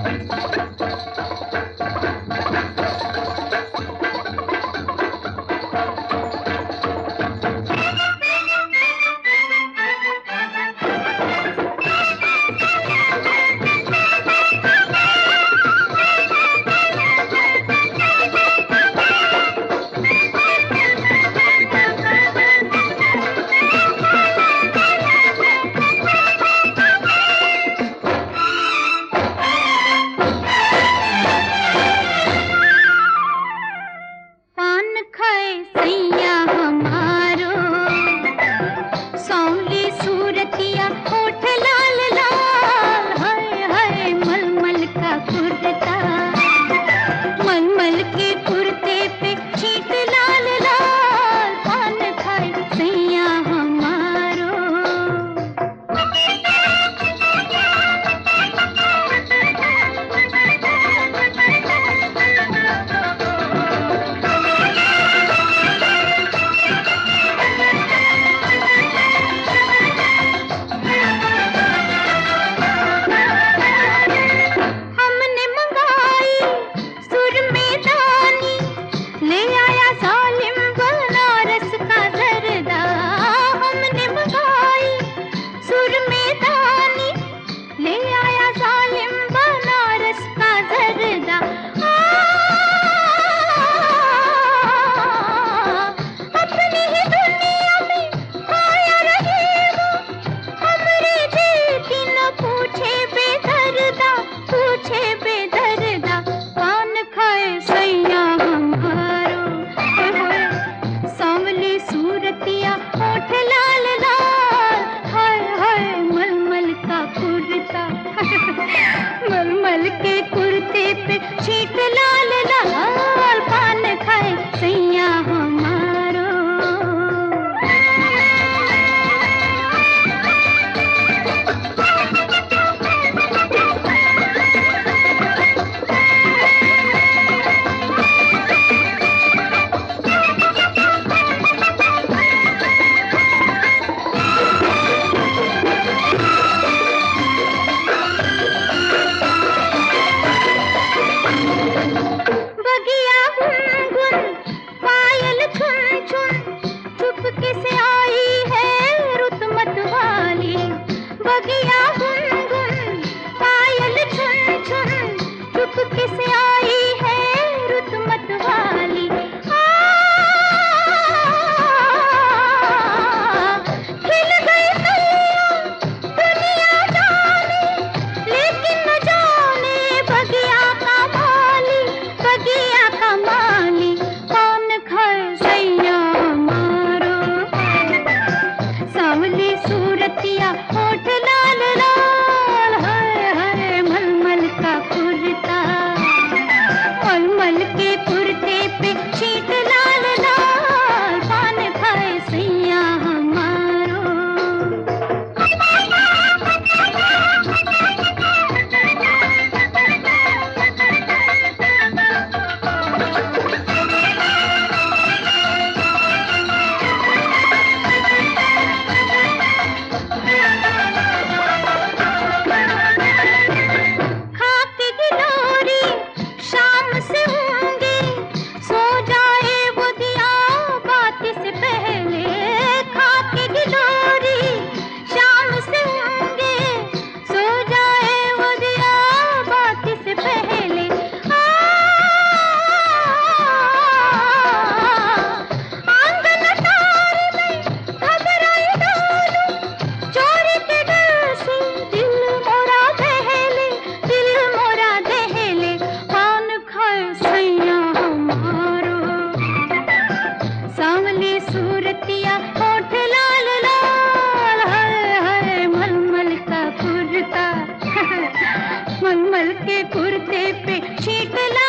मलमल के कुर्ते पे छींट लाल लाल, पान खाए सैया हमारो। बगिया गुनगुन पायल छुन छुन, चुपके से आई है रुत मतवाली। बगिया गुनगुन पायल छुन छुन, चुपके से आई है रुत मतवाली। खिल गई कलियां दुनिया जाने, लेकिन न जाने बगिया का माली। बगिया का माली कौन खाए सैया हमारो। सांवली सूरतिया होठ लाल लाल, हाय हाय मलमल का कुर्ता। मलमल के कुर्ते पे छींट लाल लाल, पान खाए सैया हमारो। खाके गिलोरी शाम से होंगे, सो जाए वो दिया बाती से पहले। खाके गिलोरी शाम से होंगे, सो जाए वो दिया बाती से पहले। आंगन अटारी में घबराई डालू, चोरी के डर से दिल मोरा दहले। दिल मोरा दहले, पान खाए सैया हमारो। सांवली सूरतिया होठ लाल लाल, हाय हाय मलमल का कुर्ता। मलमल के कुर्ते पे छींट लाल